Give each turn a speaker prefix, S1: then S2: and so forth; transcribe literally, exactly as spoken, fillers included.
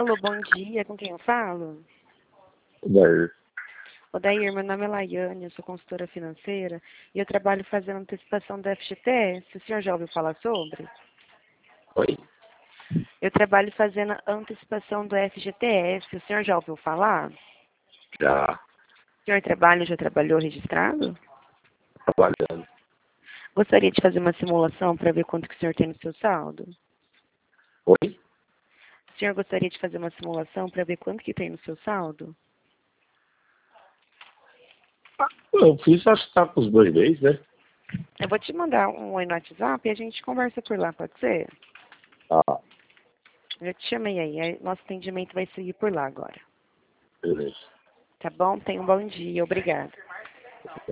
S1: Alô, bom dia. Com quem eu falo?
S2: Daí.
S1: Odair, meu nome é Laiane, eu sou consultora financeira e eu trabalho fazendo antecipação do F G T S. O senhor já ouviu falar sobre?
S2: Oi?
S1: Eu trabalho fazendo antecipação do F G T S. O senhor já ouviu falar?
S2: Já
S1: O senhor trabalha, já trabalhou registrado?
S2: trabalhando.
S1: Gostaria de fazer uma simulação para ver quanto que o senhor tem no seu saldo?
S2: Oi?
S1: O senhor gostaria de fazer uma simulação para ver quanto que tem no seu saldo?
S2: Eu fiz, acho que tá com os dois meses, né?
S1: Eu vou te mandar um oi no WhatsApp e a gente conversa por lá, pode ser?
S2: Ah,
S1: Eu te chamei aí, aí nosso atendimento vai seguir por lá agora.
S2: beleza.
S1: Tá bom? Tenha um bom dia, obrigada.